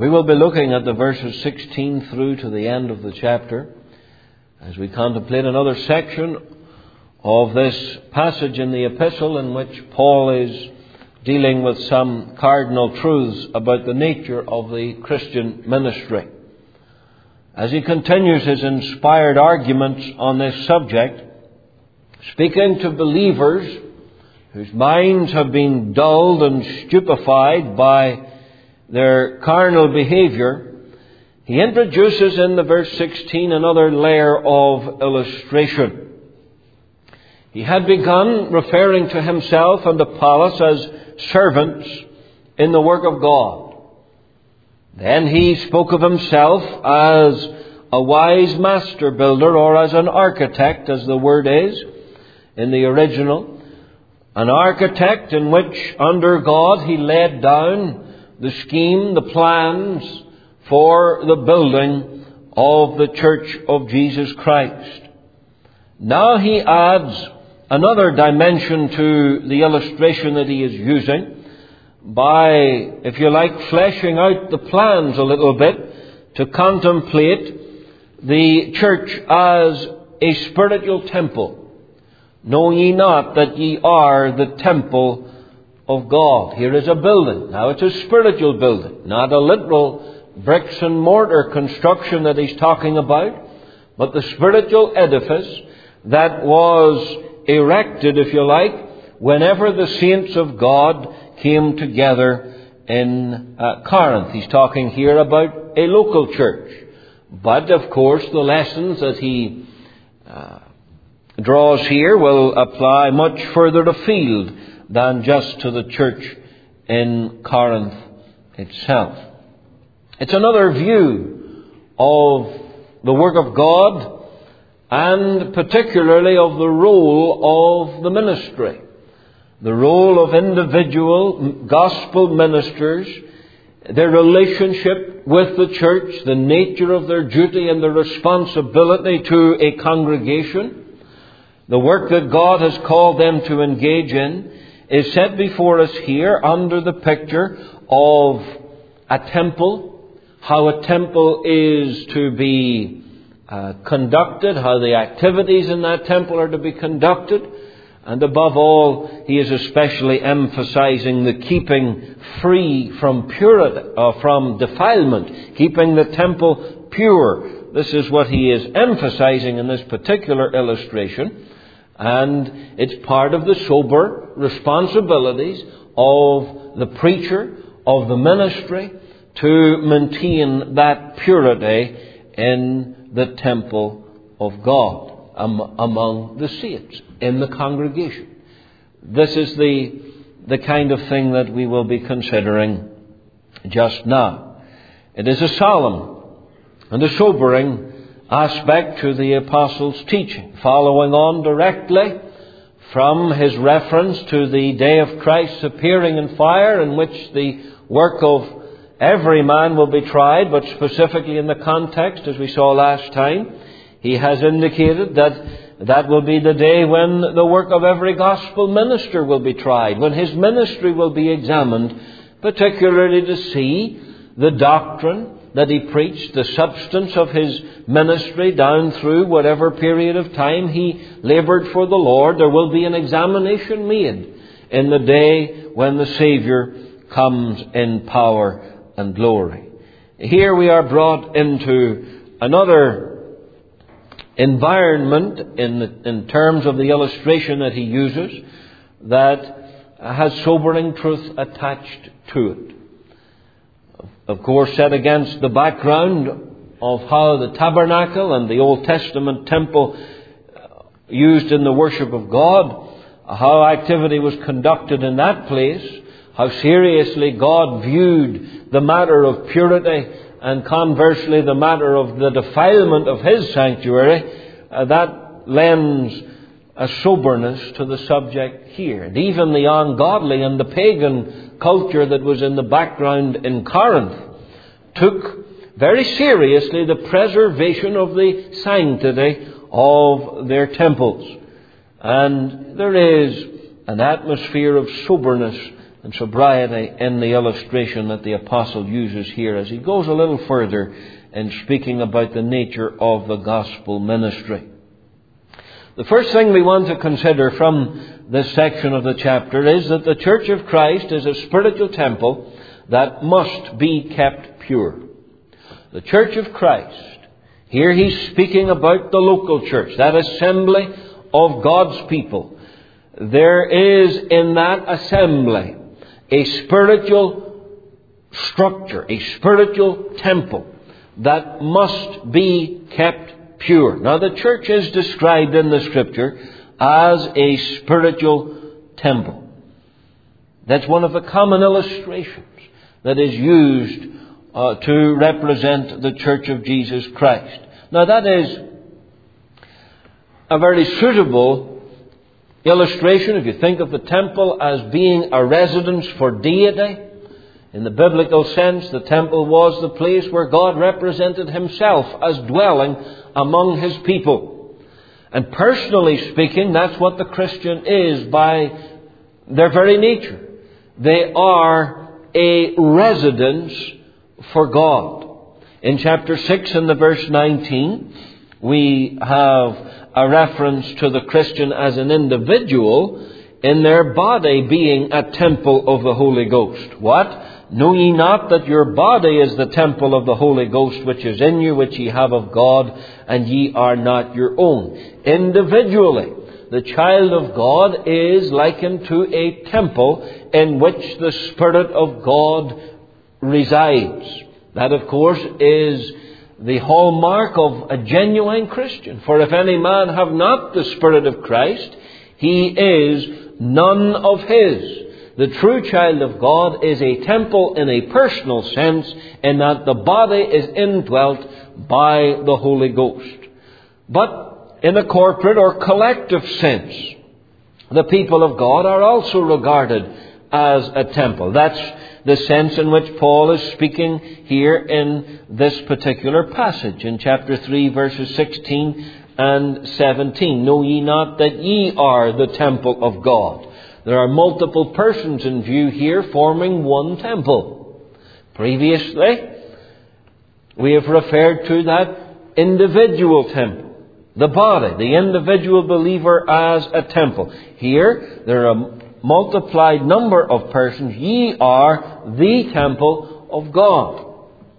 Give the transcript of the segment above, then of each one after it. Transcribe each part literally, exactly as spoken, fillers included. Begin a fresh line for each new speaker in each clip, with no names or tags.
We will be looking at the verses sixteen through to the end of the chapter as we contemplate another section of this passage in the epistle in which Paul is dealing with some cardinal truths about the nature of the Christian ministry. As he continues his inspired arguments on this subject, speaking to believers whose minds have been dulled and stupefied by their carnal behavior, he introduces in the verse sixteen another layer of illustration. He had begun referring to himself and Apollos as servants in the work of God. Then he spoke of himself as a wise master builder, or as an architect, as the word is in the original. An architect in which, under God, he laid down the scheme, the plans for the building of the Church of Jesus Christ. Now he adds another dimension to the illustration that he is using by, if you like, fleshing out the plans a little bit to contemplate the church as a spiritual temple. Know ye not that ye are the temple of God? Here is a building. Now it's a spiritual building, not a literal bricks and mortar construction that he's talking about, but the spiritual edifice that was erected, if you like, whenever the saints of God came together in uh, Corinth. He's talking here about a local church. But, of course, the lessons that he uh, draws here will apply much further afield than just to the church in Corinth itself. It's another view of the work of God, and particularly of the role of the ministry. The role of individual gospel ministers, their relationship with the church, the nature of their duty and their responsibility to a congregation, the work that God has called them to engage in, is set before us here under the picture of a temple, how a temple is to be uh, conducted, how the activities in that temple are to be conducted. And above all, he is especially emphasizing the keeping free from purity, uh, from defilement, keeping the temple pure. This is what he is emphasizing in this particular illustration. And it's part of the sober responsibilities of the preacher, of the ministry, to maintain that purity in the temple of God. Um, among the saints in the congregation. This is the the kind of thing that we will be considering just now. It is a solemn and a sobering aspect to the apostle's teaching, following on directly from his reference to the day of Christ's appearing in fire, in which the work of every man will be tried, but specifically in the context, as we saw last time, he has indicated that that will be the day when the work of every gospel minister will be tried, when his ministry will be examined, particularly to see the doctrine that he preached, the substance of his ministry down through whatever period of time he labored for the Lord. There will be an examination made in the day when the Savior comes in power and glory. Here we are brought into another environment in the, in terms of the illustration that he uses that has sobering truth attached to it. Of course, set against the background of how the tabernacle and the Old Testament temple used in the worship of God, how activity was conducted in that place, how seriously God viewed the matter of purity, and conversely the matter of the defilement of his sanctuary, uh, that lends a soberness to the subject here. And even the ungodly and the pagan culture that was in the background in Corinth took very seriously the preservation of the sanctity of their temples. And there is an atmosphere of soberness and sobriety in the illustration that the apostle uses here as he goes a little further in speaking about the nature of the gospel ministry. The first thing we want to consider from this section of the chapter is that the Church of Christ is a spiritual temple that must be kept pure. The Church of Christ, here he's speaking about the local church, that assembly of God's people. There is in that assembly a spiritual structure, a spiritual temple that must be kept pure. Now, the church is described in the Scripture as a spiritual temple. That's one of the common illustrations that is used uh, to represent the Church of Jesus Christ. Now, that is a very suitable illustration if you think of the temple as being a residence for deity. In the biblical sense, the temple was the place where God represented himself as dwelling among his people. And personally speaking, that's what the Christian is by their very nature. They are a residence for God. In chapter six and the verse nineteen, we have a reference to the Christian as an individual in their body being a temple of the Holy Ghost. What? Know ye not that your body is the temple of the Holy Ghost which is in you, which ye have of God, and ye are not your own? Individually, the child of God is likened to a temple in which the Spirit of God resides. That, of course, is the hallmark of a genuine Christian. For if any man have not the Spirit of Christ, he is none of his. The true child of God is a temple in a personal sense, in that the body is indwelt by the Holy Ghost. But in a corporate or collective sense, the people of God are also regarded as a temple. That's the sense in which Paul is speaking here in this particular passage in chapter three, verses sixteen and seventeen. Know ye not that ye are the temple of God? There are multiple persons in view here forming one temple. Previously, we have referred to that individual temple, the body, the individual believer as a temple. Here, there are a multiplied number of persons. Ye are the temple of God.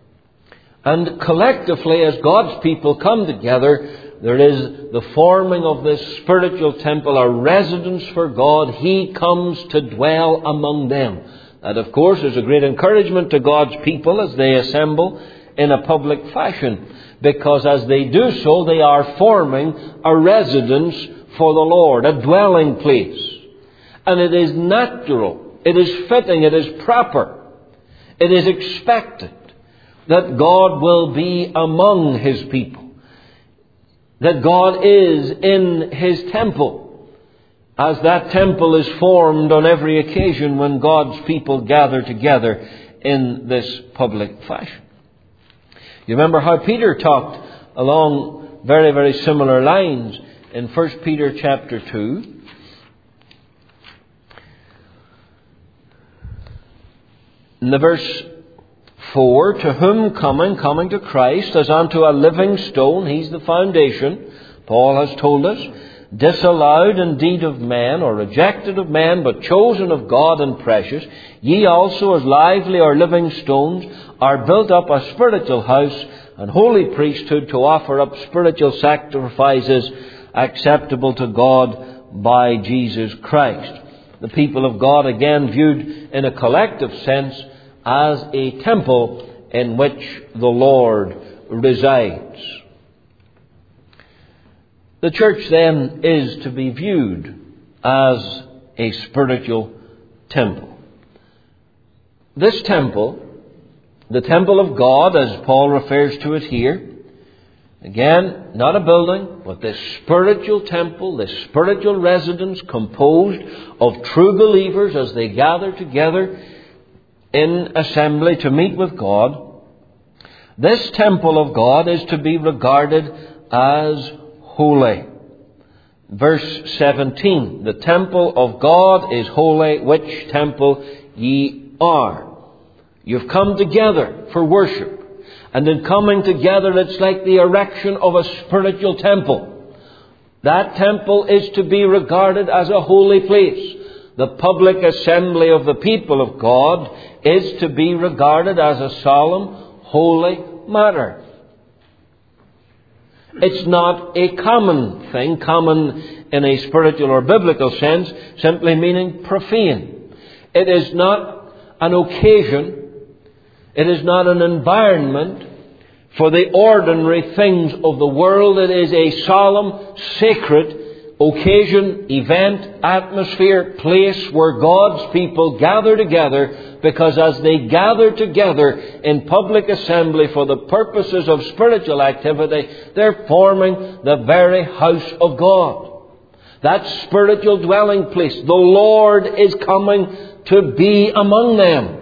And collectively, as God's people come together, there is the forming of this spiritual temple, a residence for God. He comes to dwell among them. That, of course, is a great encouragement to God's people as they assemble in a public fashion, because as they do so, they are forming a residence for the Lord, a dwelling place. And it is natural, it is fitting, it is proper, it is expected that God will be among his people. That God is in his temple, as that temple is formed on every occasion when God's people gather together in this public fashion. You remember how Peter talked along very, very similar lines in First Peter chapter two. In the verse four, to whom coming, coming to Christ, as unto a living stone, he's the foundation, Paul has told us, disallowed indeed of man, or rejected of man, but chosen of God and precious, ye also as lively or living stones are built up a spiritual house and holy priesthood to offer up spiritual sacrifices acceptable to God by Jesus Christ. The people of God, again viewed in a collective sense, as a temple in which the Lord resides. The church then is to be viewed as a spiritual temple. This temple, the temple of God, as Paul refers to it here, again, not a building, but this spiritual temple, this spiritual residence composed of true believers as they gather together in assembly to meet with God. This temple of God is to be regarded as holy. Verse seventeen, the temple of God is holy, which temple ye are. You've come together for worship. And in coming together, it's like the erection of a spiritual temple. That temple is to be regarded as a holy place. The public assembly of the people of God is to be regarded as a solemn, holy matter. It's not a common thing, common in a spiritual or biblical sense, simply meaning profane. It is not an occasion, it is not an environment for the ordinary things of the world. It is a solemn, sacred occasion, event, atmosphere, place where God's people gather together, because as they gather together in public assembly for the purposes of spiritual activity, they're forming the very house of God. That spiritual dwelling place. The Lord is coming to be among them.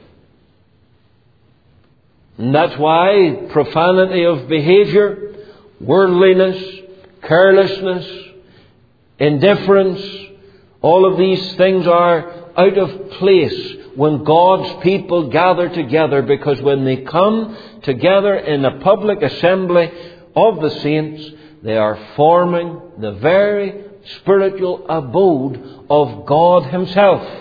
And that's why profanity of behavior, worldliness, carelessness, indifference, all of these things are out of place when God's people gather together, because when they come together in a public assembly of the saints, they are forming the very spiritual abode of God Himself.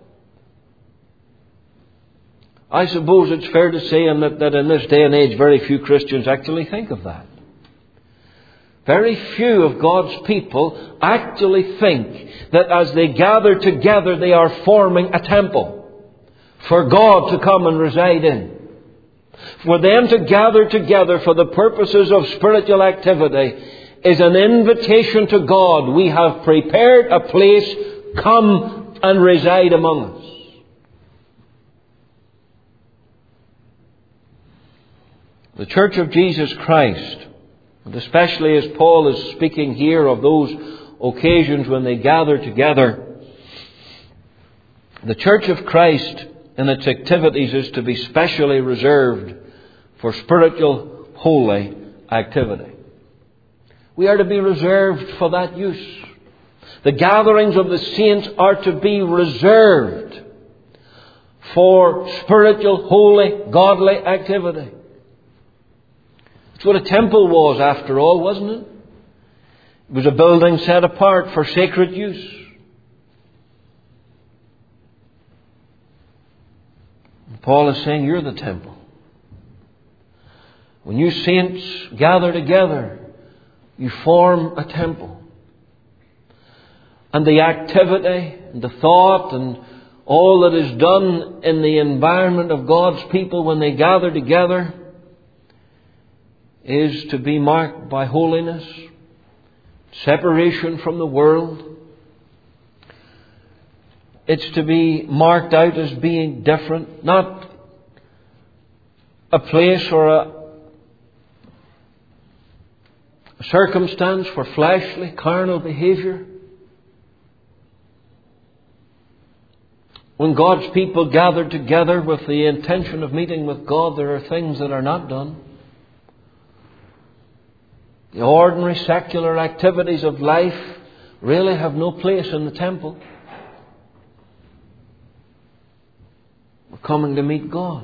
I suppose it's fair to say that, that in this day and age very few Christians actually think of that. Very few of God's people actually think that as they gather together they are forming a temple for God to come and reside in. For them to gather together for the purposes of spiritual activity is an invitation to God. We have prepared a place, come and reside among us. The Church of Jesus Christ, and especially as Paul is speaking here of those occasions when they gather together, the Church of Christ in its activities is to be specially reserved for spiritual, holy activity. We are to be reserved for that use. The gatherings of the saints are to be reserved for spiritual, holy, godly activity. It's what a temple was, after all, wasn't it? It was a building set apart for sacred use. Paul is saying, you're the temple. When you saints gather together, you form a temple. And the activity, and the thought, and all that is done in the environment of God's people when they gather together is to be marked by holiness, separation from the world. It's to be marked out as being different, not a place or a circumstance for fleshly, carnal behavior. When God's people gather together with the intention of meeting with God, there are things that are not done. The ordinary secular activities of life really have no place in the temple. We're coming to meet God.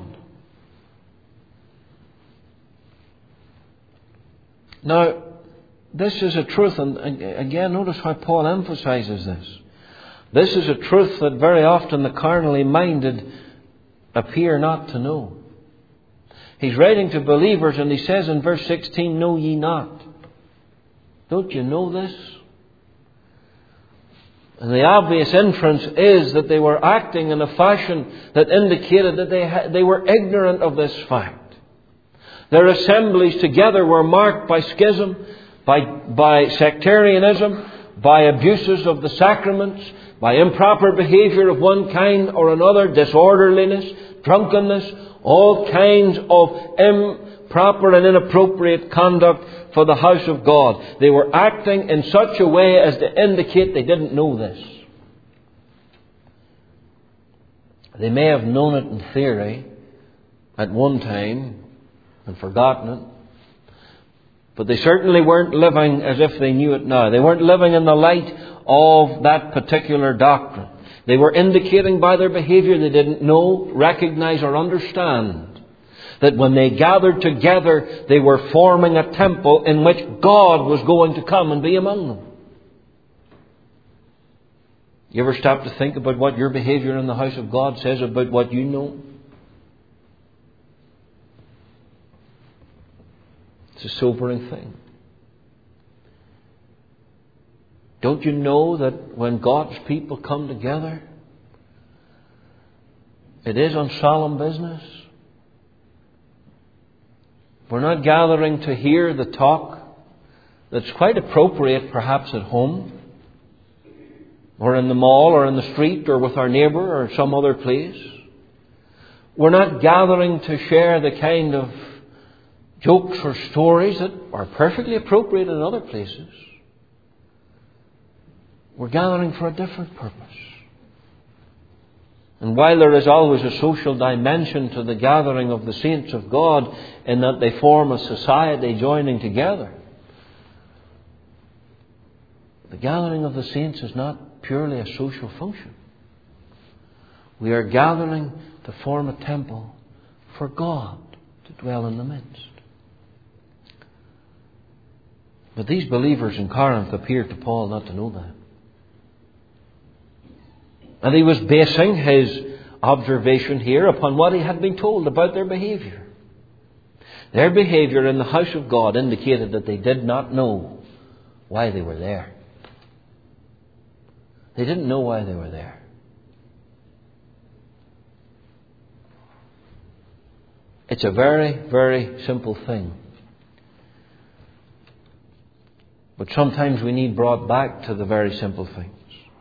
Now, this is a truth, and again, notice how Paul emphasizes this. This is a truth that very often the carnally minded appear not to know. He's writing to believers and he says in verse sixteen, know ye not. Don't you know this? And the obvious inference is that they were acting in a fashion that indicated that they ha- they were ignorant of this fact. Their assemblies together were marked by schism, by, by sectarianism, by abuses of the sacraments, by improper behavior of one kind or another, disorderliness, drunkenness, all kinds of improper and inappropriate conduct for the house of God. They were acting in such a way as to indicate they didn't know this. They may have known it in theory at one time and forgotten it, but they certainly weren't living as if they knew it now. They weren't living in the light of that particular doctrine. They were indicating by their behavior they didn't know, recognize, or understand that when they gathered together, they were forming a temple in which God was going to come and be among them. You ever stop to think about what your behavior in the house of God says about what you know? It's a sobering thing. Don't you know that when God's people come together, it is on solemn business? We're not gathering to hear the talk that's quite appropriate perhaps at home, or in the mall, or in the street, or with our neighbour, or some other place. We're not gathering to share the kind of jokes or stories that are perfectly appropriate in other places. We're gathering for a different purpose. And while there is always a social dimension to the gathering of the saints of God, in that they form a society joining together, the gathering of the saints is not purely a social function. We are gathering to form a temple for God to dwell in the midst. But these believers in Corinth appeared to Paul not to know that. And he was basing his observation here upon what he had been told about their behavior. Their behavior in the house of God indicated that they did not know why they were there. They didn't know why they were there. It's a very, very simple thing. But sometimes we need brought back to the very simple things.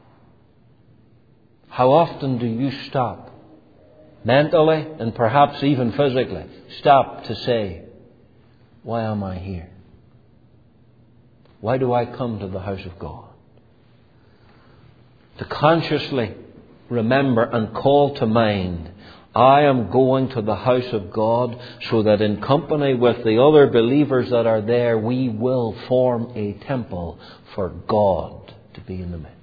How often do you stop, mentally and perhaps even physically, stop to say, why am I here? Why do I come to the house of God? To consciously remember and call to mind, I am going to the house of God so that in company with the other believers that are there, we will form a temple for God to be in the midst.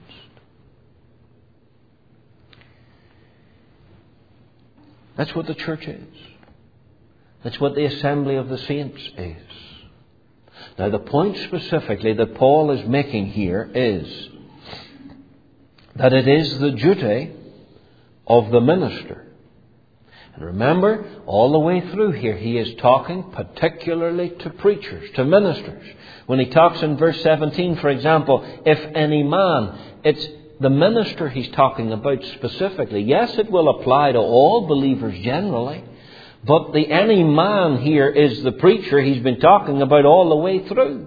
That's what the church is. That's what the assembly of the saints is. Now, the point specifically that Paul is making here is that it is the duty of the minister. And remember, all the way through here, he is talking particularly to preachers, to ministers. When he talks in verse seventeen, for example, if any man, it's the minister he's talking about specifically. Yes, it will apply to all believers generally, but the any man here is the preacher he's been talking about all the way through.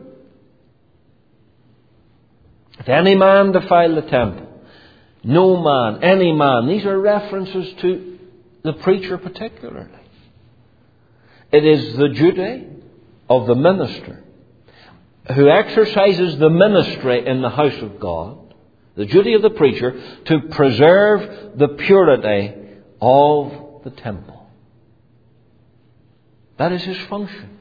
If any man defile the temple, no man, any man. These are references to the preacher particularly. It is the duty of the minister who exercises the ministry in the house of God, the duty of the preacher, to preserve the purity of the temple. That is his function.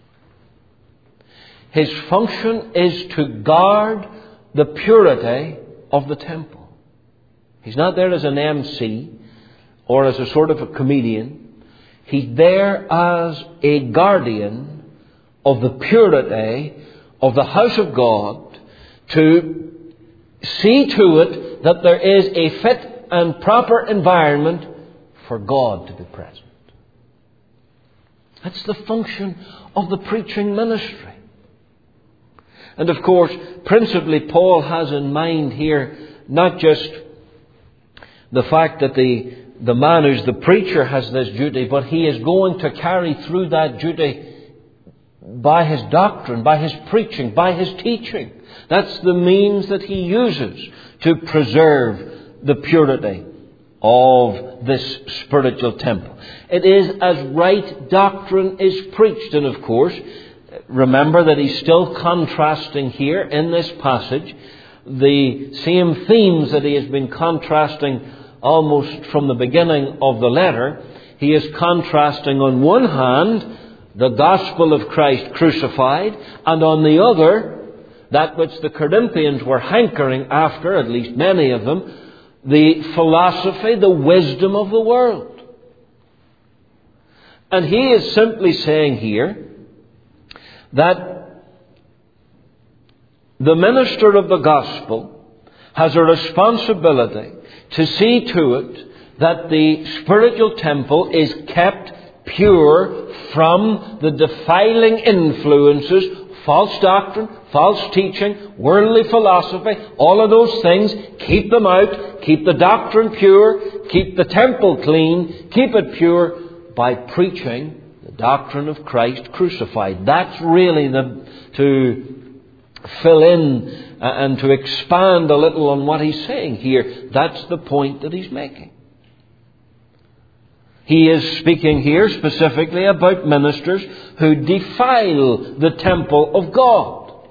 His function is to guard the purity of the temple. He's not there as an M C or as a sort of a comedian. He's there as a guardian of the purity of the house of God, to see to it that there is a fit and proper environment for God to be present. That's the function of the preaching ministry. And of course, principally Paul has in mind here not just the fact that the, the man who's the preacher has this duty, but he is going to carry through that duty by his doctrine, by his preaching, by his teaching. That's the means that he uses to preserve the purity of this spiritual temple. It is as right doctrine is preached. And of course, remember that he's still contrasting here in this passage the same themes that he has been contrasting almost from the beginning of the letter. He is contrasting on one hand the gospel of Christ crucified, and on the other that which the Corinthians were hankering after, at least many of them, the philosophy, the wisdom of the world. And he is simply saying here that the minister of the gospel has a responsibility to see to it that the spiritual temple is kept pure from the defiling influences, false doctrine, false teaching, worldly philosophy, all of those things. Keep them out. Keep the doctrine pure. Keep the temple clean. Keep it pure by preaching the doctrine of Christ crucified. That's really the, to fill in and to expand a little on what he's saying here. That's the point that he's making. He is speaking here specifically about ministers who defile the temple of God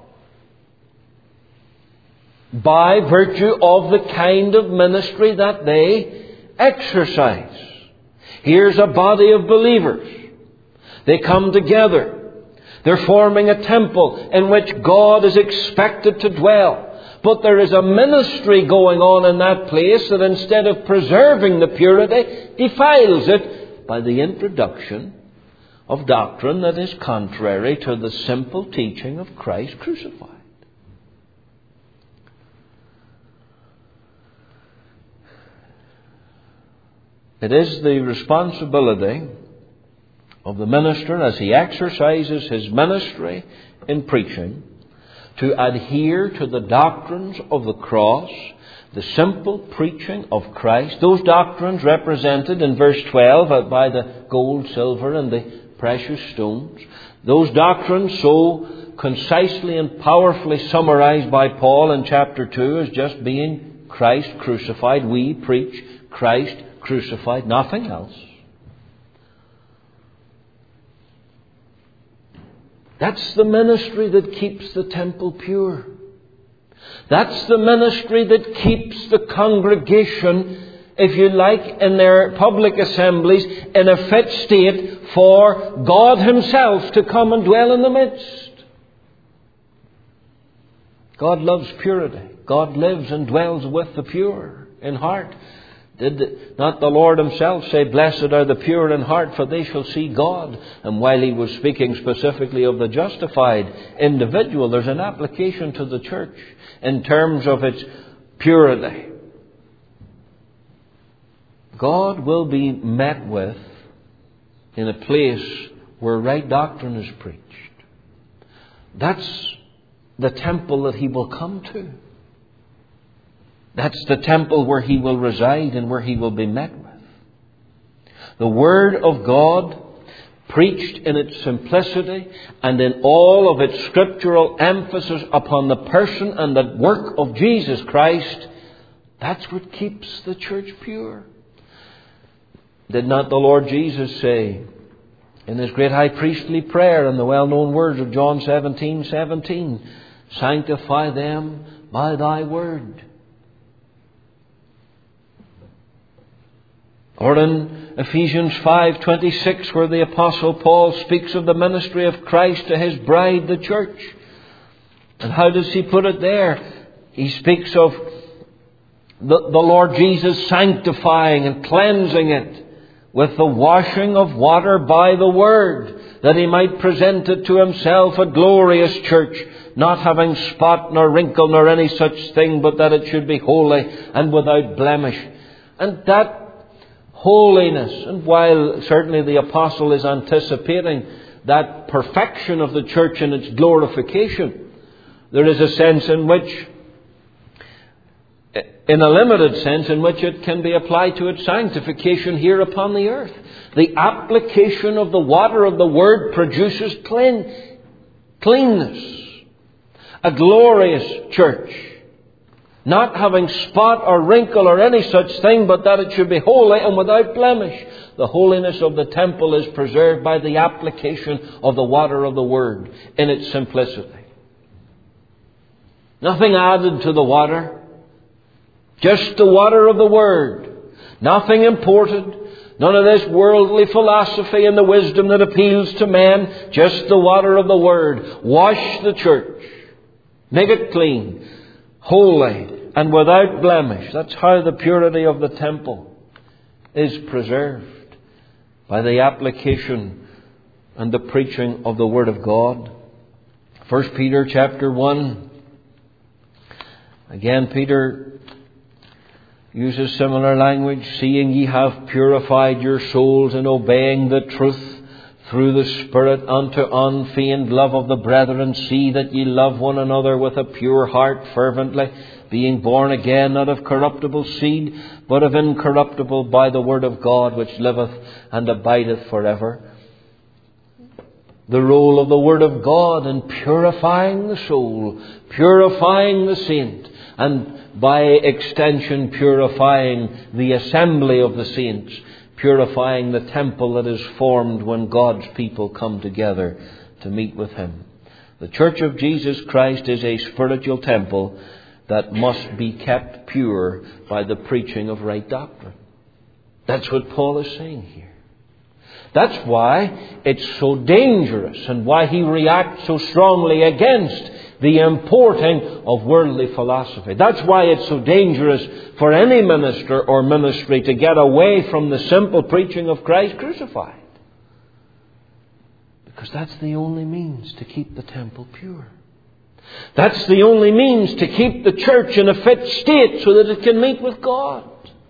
by virtue of the kind of ministry that they exercise. Here's a body of believers. They come together. They're forming a temple in which God is expected to dwell. But there is a ministry going on in that place that instead of preserving the purity, defiles it by the introduction of doctrine that is contrary to the simple teaching of Christ crucified. It is the responsibility of the minister as he exercises his ministry in preaching to adhere to the doctrines of the cross, the simple preaching of Christ. Those doctrines represented in verse twelve by the gold, silver and the precious stones. Those doctrines so concisely and powerfully summarized by Paul in chapter two as just being Christ crucified. We preach Christ crucified, nothing else. That's the ministry that keeps the temple pure. That's the ministry that keeps the congregation, if you like, in their public assemblies in a fit state for God Himself to come and dwell in the midst. God loves purity. God lives and dwells with the pure in heart. Did not the Lord Himself say, "Blessed are the pure in heart, for they shall see God"? And while He was speaking specifically of the justified individual, there's an application to the church in terms of its purity. God will be met with in a place where right doctrine is preached. That's the temple that He will come to. That's the temple where He will reside and where He will be met with. The Word of God, preached in its simplicity and in all of its scriptural emphasis upon the person and the work of Jesus Christ, that's what keeps the church pure. Did not the Lord Jesus say in His great high priestly prayer in the well-known words of John seventeen seventeen, "Sanctify them by Thy word"? Or in Ephesians five twenty-six, where the Apostle Paul speaks of the ministry of Christ to His bride, the church. And how does he put it there? He speaks of the, the Lord Jesus sanctifying and cleansing it with the washing of water by the Word, that He might present it to Himself a glorious church, not having spot nor wrinkle nor any such thing, but that it should be holy and without blemish. And that holiness, and while certainly the apostle is anticipating that perfection of the church in its glorification, there is a sense in which, in a limited sense, in which it can be applied to its sanctification here upon the earth. The application of the water of the Word produces clean, cleanness. A glorious church, not having spot or wrinkle or any such thing, but that it should be holy and without blemish. The holiness of the temple is preserved by the application of the water of the Word in its simplicity. Nothing added to the water. Just the water of the Word. Nothing imported. None of this worldly philosophy and the wisdom that appeals to men. Just the water of the Word. Wash the church. Make it clean. Holy, and without blemish. That's how the purity of the temple is preserved, by the application and the preaching of the Word of God. First Peter chapter one. Again, Peter uses similar language. Seeing ye have purified your souls in obeying the truth through the Spirit unto unfeigned love of the brethren, see that ye love one another with a pure heart fervently, being born again, not of corruptible seed, but of incorruptible, by the word of God, which liveth and abideth forever. The role of the Word of God in purifying the soul, purifying the saint, and by extension purifying the assembly of the saints, purifying the temple that is formed when God's people come together to meet with Him. The Church of Jesus Christ is a spiritual temple that must be kept pure by the preaching of right doctrine. That's what Paul is saying here. That's why it's so dangerous, and why he reacts so strongly against the importing of worldly philosophy. That's why it's so dangerous for any minister or ministry to get away from the simple preaching of Christ crucified. Because that's the only means to keep the temple pure. That's the only means to keep the church in a fit state so that it can meet with God.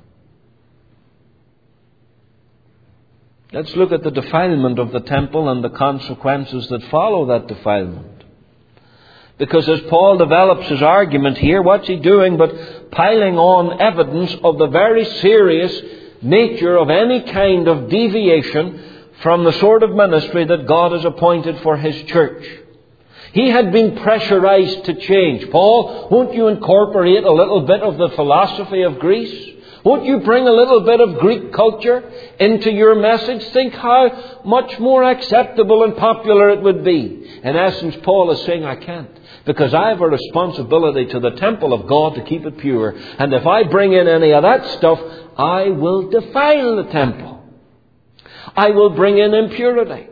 Let's look at the defilement of the temple and the consequences that follow that defilement. Because as Paul develops his argument here, what's he doing but piling on evidence of the very serious nature of any kind of deviation from the sort of ministry that God has appointed for His church. He had been pressurized to change. Paul, won't you incorporate a little bit of the philosophy of Greece? Won't you bring a little bit of Greek culture into your message? Think how much more acceptable and popular it would be. In essence, Paul is saying, I can't. Because I have a responsibility to the temple of God to keep it pure. And if I bring in any of that stuff, I will defile the temple. I will bring in impurity.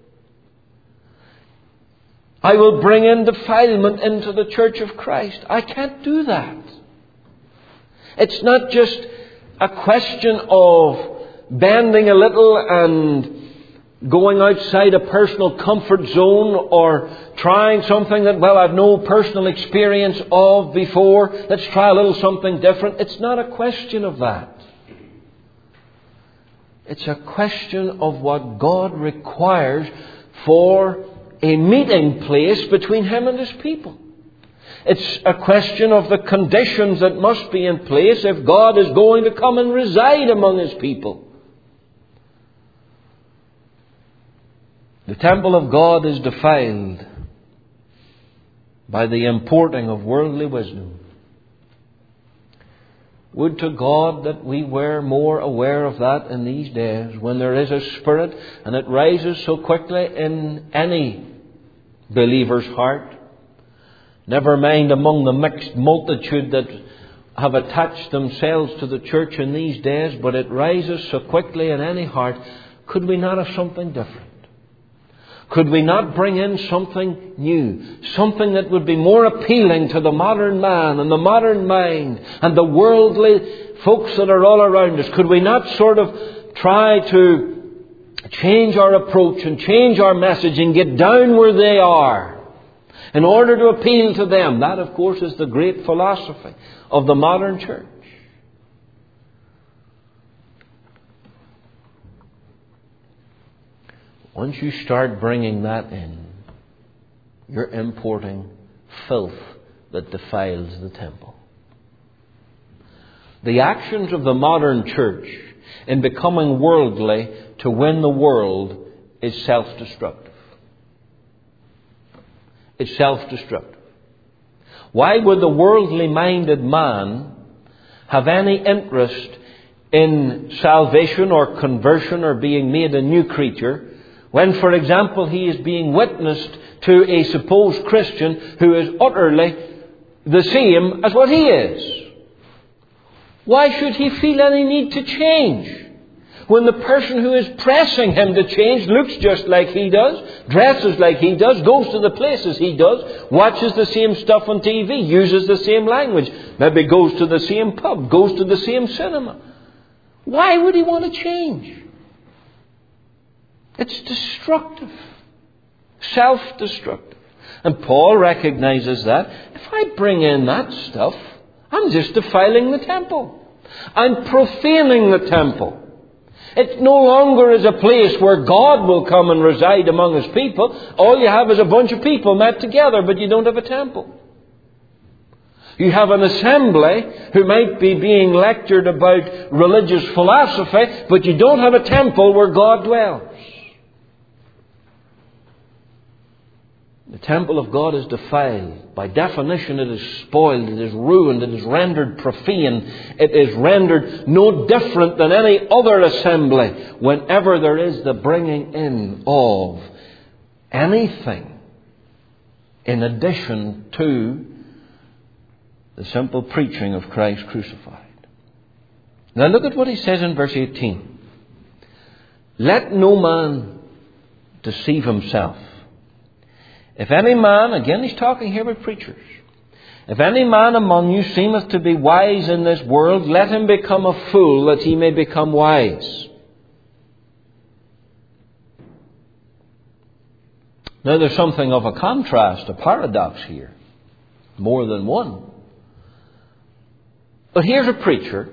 I will bring in defilement into the church of Christ. I can't do that. It's not just a question of bending a little and going outside a personal comfort zone, or trying something that, well, I've no personal experience of before. Let's try a little something different. It's not a question of that. It's a question of what God requires for a meeting place between Him and His people. It's a question of the conditions that must be in place if God is going to come and reside among His people. The temple of God is defiled by the importing of worldly wisdom. Would to God that we were more aware of that in these days, when there is a spirit and it rises so quickly in any believer's heart. Never mind among the mixed multitude that have attached themselves to the church in these days, but it rises so quickly in any heart. Could we not have something different? Could we not bring in something new? Something that would be more appealing to the modern man and the modern mind and the worldly folks that are all around us? Could we not sort of try to change our approach and change our message and get down where they are in order to appeal to them? That, of course, is the great philosophy of the modern church. Once you start bringing that in, you're importing filth that defiles the temple. The actions of the modern church in becoming worldly to win the world is self-destructive. It's self-destructive. Why would the worldly-minded man have any interest in salvation or conversion or being made a new creature when, for example, he is being witnessed to a supposed Christian who is utterly the same as what he is? Why should he feel any need to change? When the person who is pressing him to change looks just like he does, dresses like he does, goes to the places he does, watches the same stuff on T V, uses the same language, maybe goes to the same pub, goes to the same cinema. Why would he want to change? It's destructive. Self-destructive. And Paul recognizes that. If I bring in that stuff, I'm just defiling the temple. I'm profaning the temple. It no longer is a place where God will come and reside among His people. All you have is a bunch of people met together, but you don't have a temple. You have an assembly who might be being lectured about religious philosophy, but you don't have a temple where God dwells. The temple of God is defiled. By definition, it is spoiled, it is ruined, it is rendered profane. It is rendered no different than any other assembly whenever there is the bringing in of anything in addition to the simple preaching of Christ crucified. Now look at what he says in verse eighteen. Let no man deceive himself. If any man, again he's talking here with preachers, if any man among you seemeth to be wise in this world, let him become a fool that he may become wise. Now there's something of a contrast, a paradox here. More than one. But here's a preacher,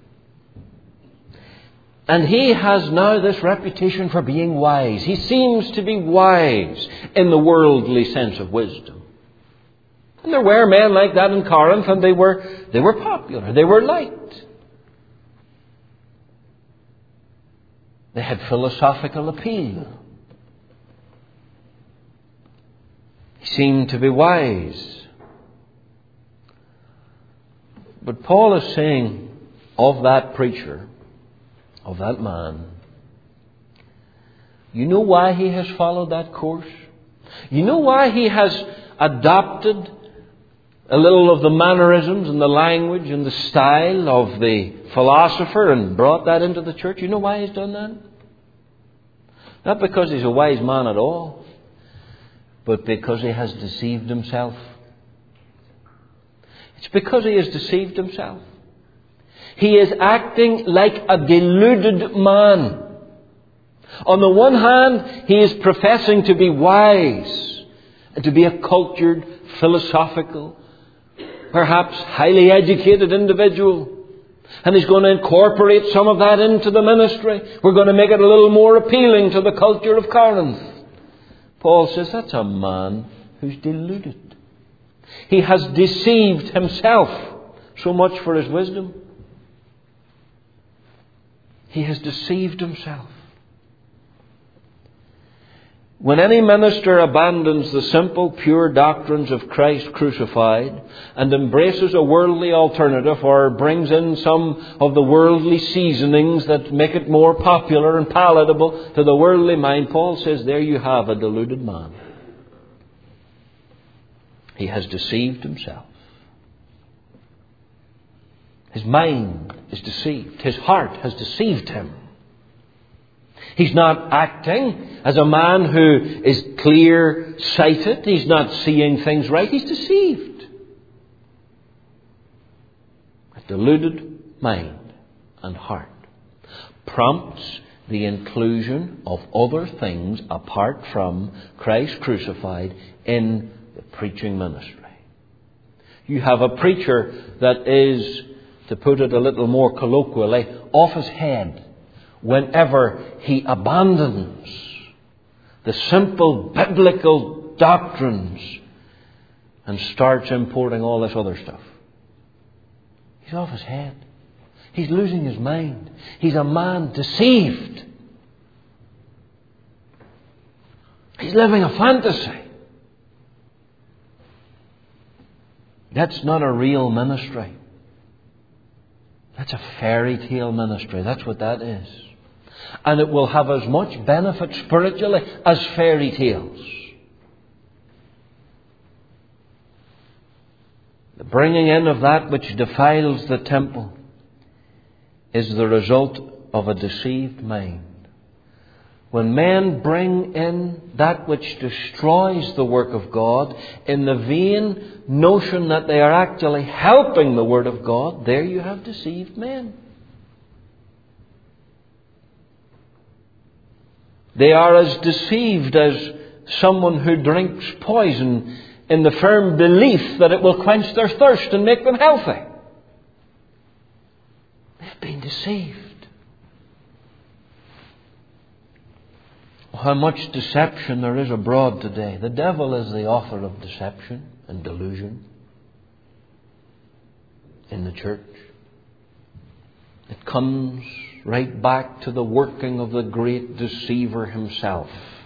and he has now this reputation for being wise. He seems to be wise in the worldly sense of wisdom. And there were men like that in Corinth, and they were, they were popular. They were liked. They had philosophical appeal. He seemed to be wise. But Paul is saying of that preacher, of that man, you know why he has followed that course? You know why he has adopted a little of the mannerisms and the language and the style of the philosopher and brought that into the church? You know why he's done that? Not because he's a wise man at all, but because he has deceived himself. It's because he has deceived himself. He is acting like a deluded man. On the one hand, he is professing to be wise and to be a cultured, philosophical, perhaps highly educated individual. And he's going to incorporate some of that into the ministry. We're going to make it a little more appealing to the culture of Corinth. Paul says that's a man who's deluded. He has deceived himself. So much for his wisdom. He has deceived himself. When any minister abandons the simple, pure doctrines of Christ crucified and embraces a worldly alternative or brings in some of the worldly seasonings that make it more popular and palatable to the worldly mind, Paul says, there you have a deluded man. He has deceived himself. His mind is deceived. His heart has deceived him. He's not acting as a man who is clear-sighted. He's not seeing things right. He's deceived. A deluded mind and heart prompts the inclusion of other things apart from Christ crucified in the preaching ministry. You have a preacher that is, to put it a little more colloquially, off his head whenever he abandons the simple biblical doctrines and starts importing all this other stuff. He's off his head. He's losing his mind. He's a man deceived. He's living a fantasy. That's not a real ministry. That's a fairy tale ministry. That's what that is. And it will have as much benefit spiritually as fairy tales. The bringing in of that which defiles the temple is the result of a deceived mind. When men bring in that which destroys the work of God in the vain notion that they are actually helping the Word of God, there you have deceived men. They are as deceived as someone who drinks poison in the firm belief that it will quench their thirst and make them healthy. They've been deceived. How much deception there is abroad today. The devil is the author of deception and delusion in the church. It comes right back to the working of the great deceiver himself.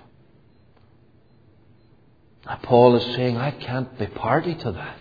Now Paul is saying, I can't be party to that.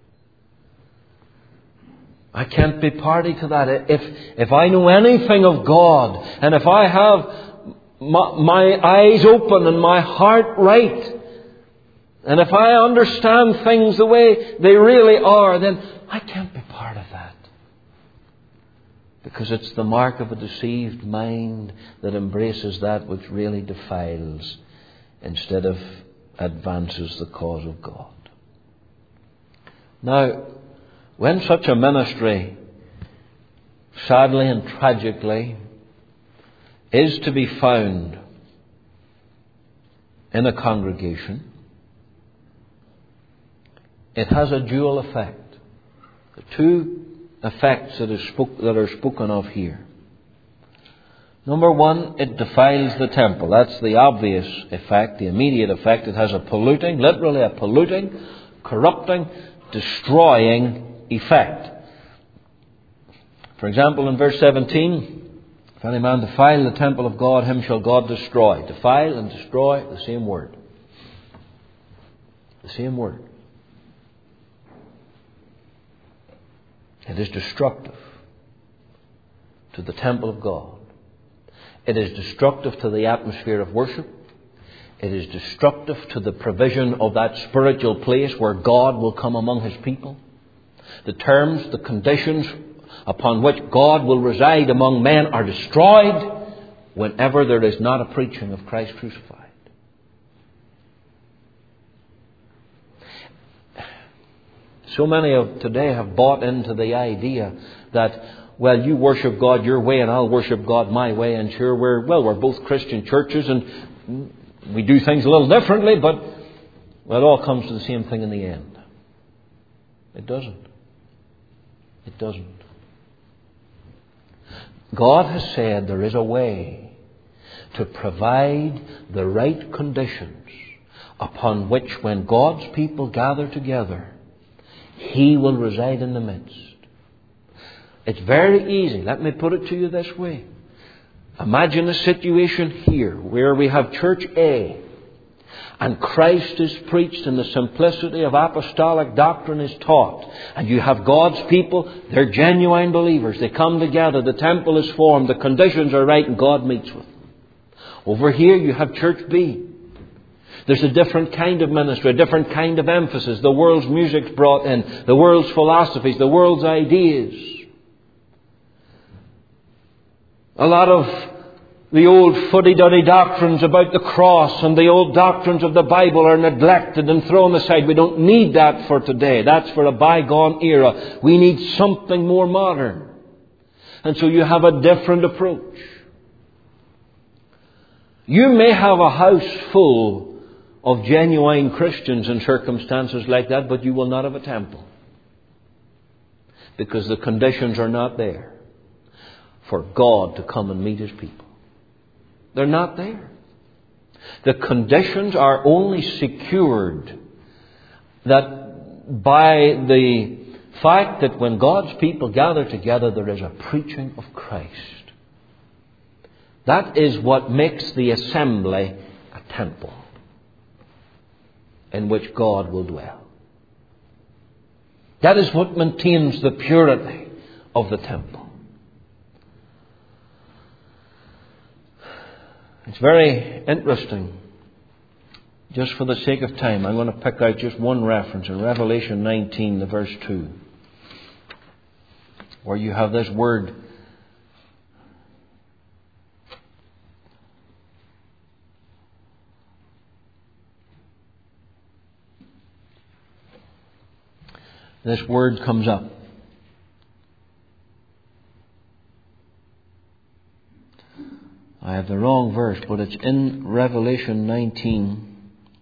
I can't be party to that. If, if I know anything of God, and if I have my, my eyes open and my heart right, and if I understand things the way they really are, then I can't be part of that. Because it's the mark of a deceived mind that embraces that which really defiles instead of advances the cause of God. Now, when such a ministry, sadly and tragically, is to be found in a congregation, it has a dual effect. The two effects that, is spoke, that are spoken of here. Number one, it defiles the temple. That's the obvious effect, the immediate effect. It has a polluting, literally a polluting, corrupting, destroying effect. For example, in verse seventeen, if any man defile the temple of God, him shall God destroy. Defile and destroy, the same word. The same word. It is destructive to the temple of God. It is destructive to the atmosphere of worship. It is destructive to the provision of that spiritual place where God will come among His people. The terms, the conditions upon which God will reside among men are destroyed whenever there is not a preaching of Christ crucified. So many of today have bought into the idea that, well, you worship God your way and I'll worship God my way, and sure, we're, well, we're both Christian churches and we do things a little differently, but well, it all comes to the same thing in the end. It doesn't. It doesn't. God has said there is a way to provide the right conditions upon which, when God's people gather together, He will reside in the midst. It's very easy. Let me put it to you this way. Imagine a situation here where we have Church A and Christ is preached and the simplicity of apostolic doctrine is taught. And you have God's people, they're genuine believers. They come together, the temple is formed, the conditions are right, and God meets with them. Over here you have Church B. There's a different kind of ministry, a different kind of emphasis. The world's music's brought in, the world's philosophies, the world's ideas. A lot of the old fuddy-duddy doctrines about the cross and the old doctrines of the Bible are neglected and thrown aside. We don't need that for today. That's for a bygone era. We need something more modern. And so you have a different approach. You may have a house full of genuine Christians in circumstances like that, but you will not have a temple. Because the conditions are not there for God to come and meet His people. They're not there. The conditions are only secured that by the fact that when God's people gather together, there is a preaching of Christ. That is what makes the assembly a temple in which God will dwell. That is what maintains the purity of the temple. It's very interesting. Just for the sake of time, I'm going to pick out just one reference in Revelation nineteen, the verse two, where you have this word this word comes up. I have the wrong verse, but it's in Revelation nineteen.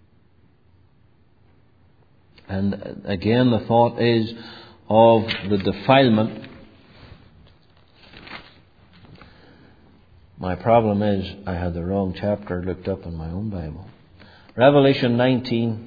And again, the thought is of the defilement. My problem is I had the wrong chapter looked up in my own Bible. Revelation nineteen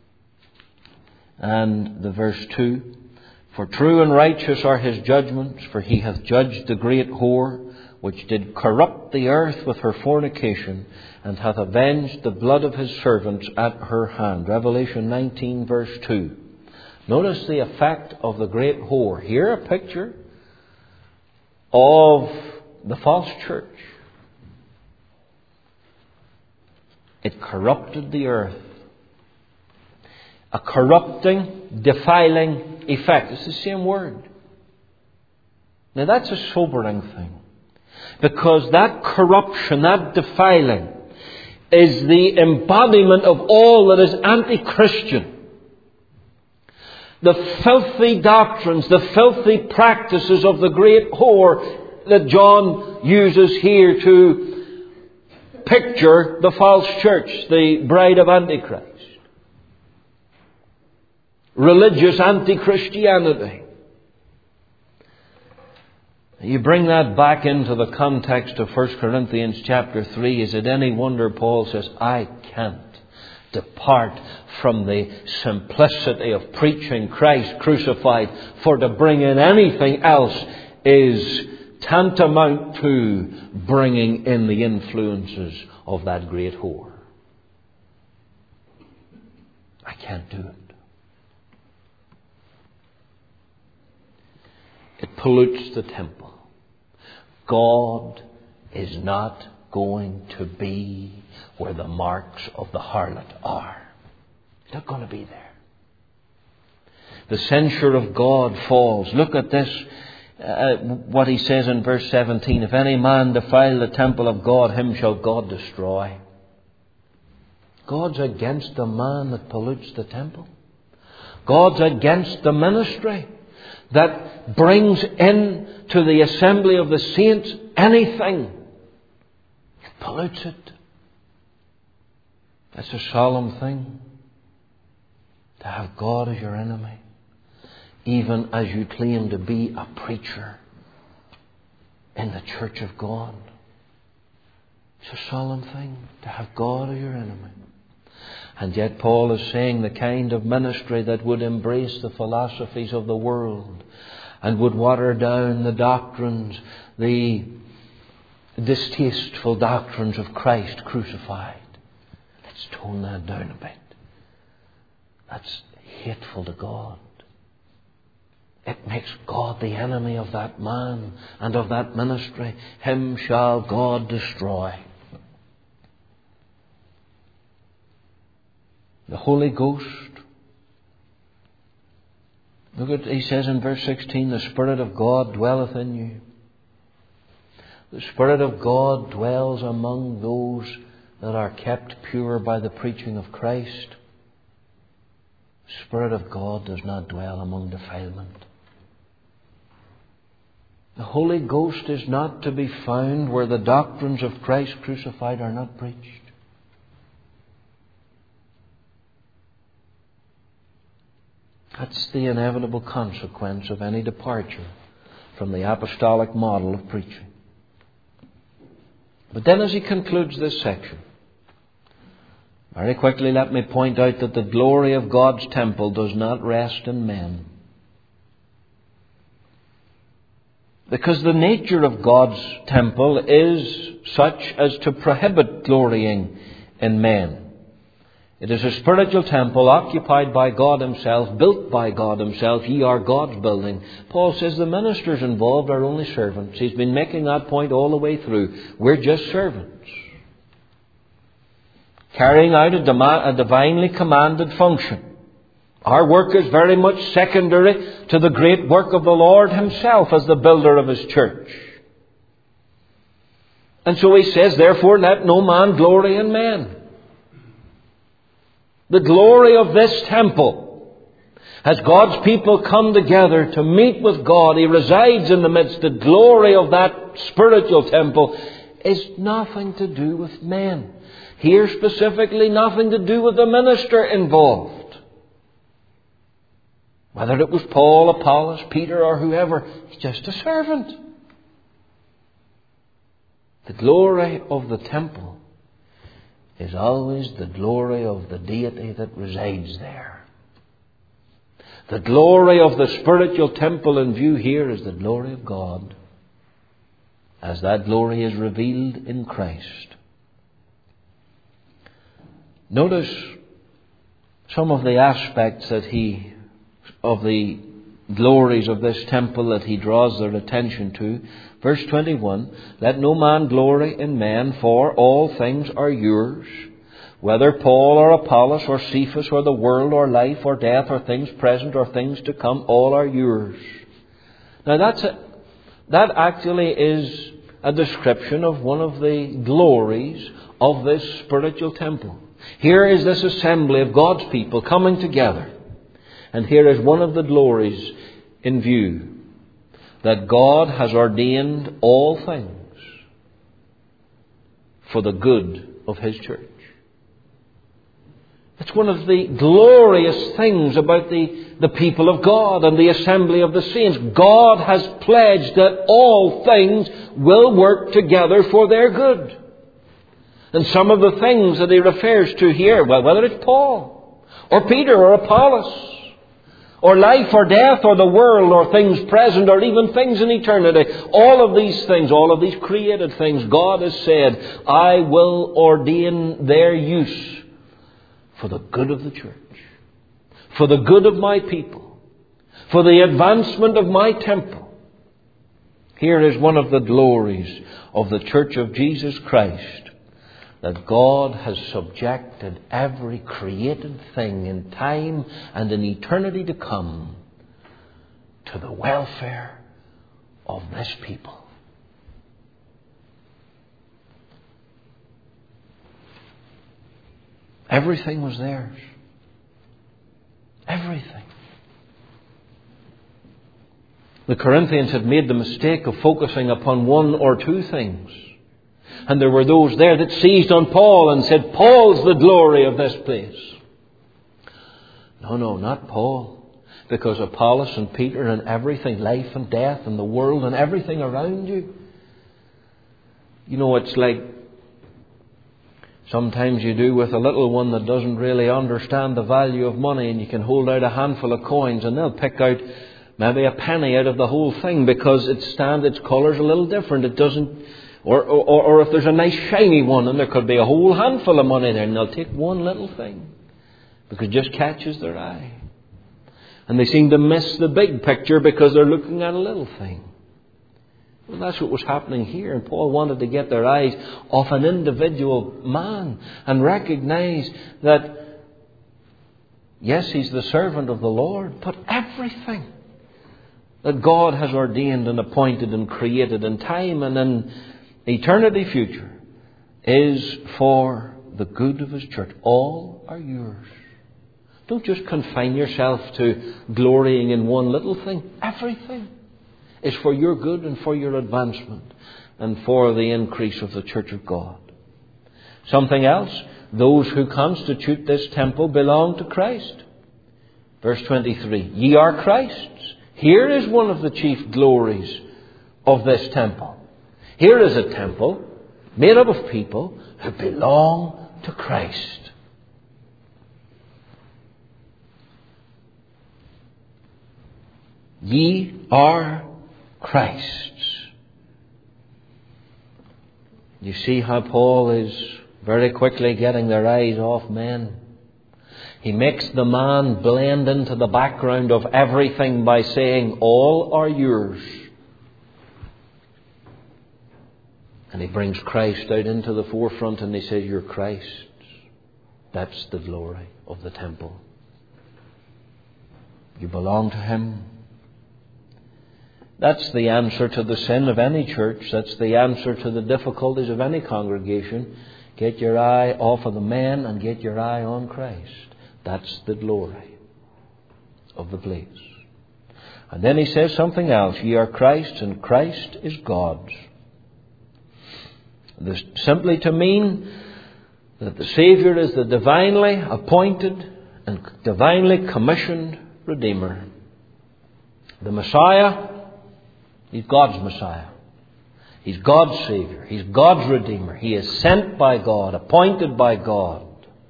and the verse two. For true and righteous are his judgments, for he hath judged the great whore, which did corrupt the earth with her fornication, and hath avenged the blood of his servants at her hand. Revelation nineteen verse two. Notice the effect of the great whore. Here a picture of the false church. It corrupted the earth. A corrupting, defiling effect. It's the same word. Now that's a sobering thing. Because that corruption, that defiling, is the embodiment of all that is anti-Christian. The filthy doctrines, the filthy practices of the great whore that John uses here to picture the false church, the bride of Antichrist. Religious anti-Christianity. You bring that back into the context of First Corinthians chapter three. Is it any wonder Paul says, I can't depart from the simplicity of preaching Christ crucified, for to bring in anything else is tantamount to bringing in the influences of that great whore. I can't do it. It pollutes the temple. God is not going to be where the marks of the harlot are. He's not going to be there. The censure of God falls. Look at this, uh, what he says in verse seventeen. If any man defile the temple of God, him shall God destroy. God's against the man that pollutes the temple. God's against the ministry that brings in to the assembly of the saints anything. It pollutes it. That's a solemn thing. To have God as your enemy, even as you claim to be a preacher in the church of God. It's a solemn thing to have God as your enemy. And yet Paul is saying the kind of ministry that would embrace the philosophies of the world and would water down the doctrines, the distasteful doctrines of Christ crucified. Let's tone that down a bit. That's hateful to God. It makes God the enemy of that man and of that ministry. Him shall God destroy. The Holy Ghost. Look at, he says in verse sixteen, the Spirit of God dwelleth in you. The Spirit of God dwells among those that are kept pure by the preaching of Christ. The Spirit of God does not dwell among defilement. The Holy Ghost is not to be found where the doctrines of Christ crucified are not preached. That's the inevitable consequence of any departure from the apostolic model of preaching. But then as he concludes this section, very quickly let me point out that the glory of God's temple does not rest in men. Because the nature of God's temple is such as to prohibit glorying in men. It is a spiritual temple occupied by God Himself, built by God Himself. Ye are God's building. Paul says the ministers involved are only servants. He's been making that point all the way through. We're just servants, carrying out a, dem- a divinely commanded function. Our work is very much secondary to the great work of the Lord Himself as the builder of His church. And so he says, therefore, let no man glory in men. The glory of this temple As God's people come together to meet with God, He resides in the midst. The glory of that spiritual temple is nothing to do with men. Here specifically, nothing to do with the minister involved. Whether it was Paul, Apollos, Peter, or whoever, he's just a servant. The glory of the temple is always the glory of the deity that resides there. The glory of the spiritual temple in view here is the glory of God, as that glory is revealed in Christ. Notice some of the aspects that he, of the glories of this temple that he draws their attention to. Verse twenty-one, let no man glory in man, for all things are yours. Whether Paul or Apollos or Cephas or the world or life or death or things present or things to come, all are yours. Now that's a, that actually is a description of one of the glories of this spiritual temple. Here is this assembly of God's people coming together. And here is one of the glories in view, that God has ordained all things for the good of His church. It's one of the glorious things about the, the people of God and the assembly of the saints. God has pledged that all things will work together for their good. And some of the things that he refers to here, well, whether it's Paul or Peter or Apollos, or life or death or the world or things present or even things in eternity, all of these things, all of these created things, God has said, I will ordain their use for the good of the church, for the good of my people, for the advancement of my temple. Here is one of the glories of the Church of Jesus Christ, that God has subjected every created thing in time and in eternity to come to the welfare of this people. Everything was theirs. Everything. The Corinthians had made the mistake of focusing upon one or two things. And there were those there that seized on Paul and said, Paul's the glory of this place. No, no, not Paul. Because Apollos and Peter and everything, life and death and the world and everything around you. You know, it's like sometimes you do with a little one that doesn't really understand the value of money, and you can hold out a handful of coins and they'll pick out maybe a penny out of the whole thing because it stand, its colour's a little different. It doesn't... Or, or, or if there's a nice shiny one and there could be a whole handful of money there, and they'll take one little thing because it just catches their eye. And they seem to miss the big picture because they're looking at a little thing. Well, that's what was happening here. And Paul wanted to get their eyes off an individual man and recognize that, yes, he's the servant of the Lord, but everything that God has ordained and appointed and created in time and in eternity future is for the good of His church. All are yours. Don't just confine yourself to glorying in one little thing. Everything is for your good and for your advancement and for the increase of the church of God. Something else, those who constitute this temple belong to Christ. Verse twenty-three, ye are Christ's. Here is one of the chief glories of this temple. Here is a temple made up of people who belong to Christ. Ye are Christ's. You see how Paul is very quickly getting their eyes off men. He makes the man blend into the background of everything by saying, all are yours. And he brings Christ out into the forefront and he says, you're Christ's. That's the glory of the temple. You belong to Him. That's the answer to the sin of any church. That's the answer to the difficulties of any congregation. Get your eye off of the men and get your eye on Christ. That's the glory of the place. And then he says something else. Ye are Christ's, and Christ is God's. This simply to mean that the Saviour is the divinely appointed and divinely commissioned Redeemer. The Messiah, He's God's Messiah. He's God's Saviour. He's God's Redeemer. He is sent by God, appointed by God.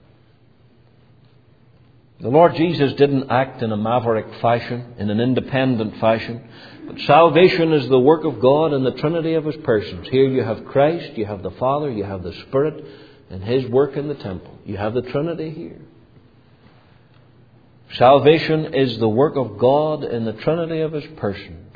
The Lord Jesus didn't act in a maverick fashion, in an independent fashion. But salvation is the work of God in the Trinity of His persons. Here you have Christ, you have the Father, you have the Spirit, and His work in the temple. You have the Trinity here. Salvation is the work of God in the Trinity of His persons.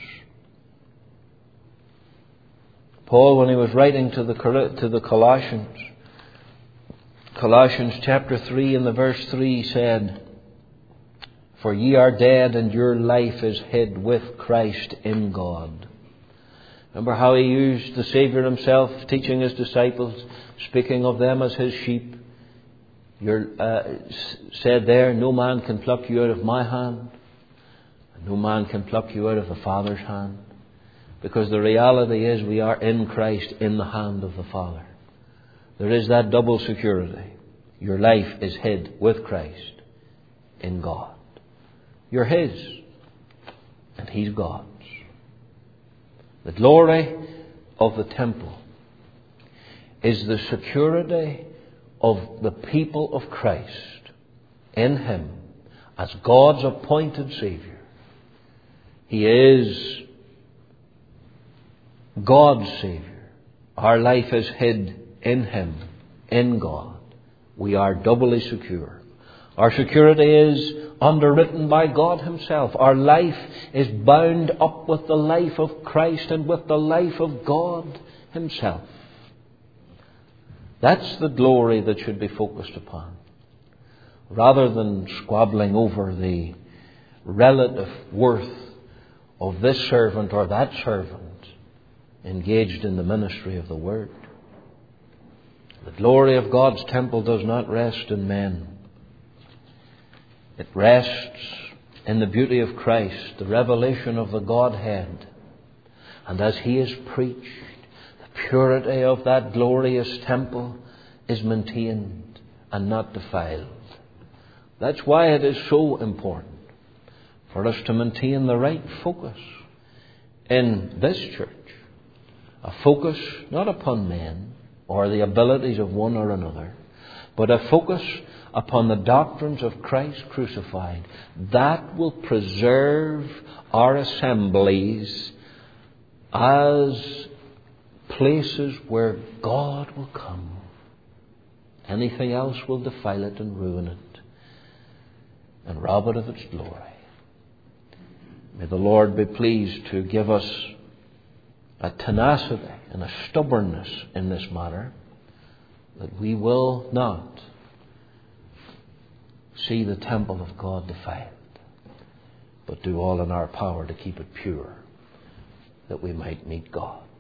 Paul, when he was writing to the to the Colossians, Colossians chapter three and the verse three said, For ye are dead, and your life is hid with Christ in God. Remember how he used the Saviour Himself, teaching His disciples, speaking of them as His sheep. You're, uh, said there, no man can pluck you out of my hand, and no man can pluck you out of the Father's hand. Because the reality is we are in Christ, in the hand of the Father. There is that double security. Your life is hid with Christ in God. You're His, and He's God's. The glory of the temple is the security of the people of Christ in Him as God's appointed Saviour. He is God's Saviour. Our life is hid in Him, in God. We are doubly secure. Our security is underwritten by God Himself. Our life is bound up with the life of Christ and with the life of God Himself. That's the glory that should be focused upon, rather than squabbling over the relative worth of this servant or that servant engaged in the ministry of the Word. The glory of God's temple does not rest in men. It rests in the beauty of Christ, the revelation of the Godhead. And as He is preached, the purity of that glorious temple is maintained and not defiled. That's why it is so important for us to maintain the right focus in this church. A focus not upon men or the abilities of one or another, but a focus upon the doctrines of Christ crucified. That will preserve our assemblies as places where God will come. Anything else will defile it and ruin it and rob it of its glory. May the Lord be pleased to give us a tenacity and a stubbornness in this matter, that we will not see the temple of God defiled, but do all in our power to keep it pure, that we might meet God.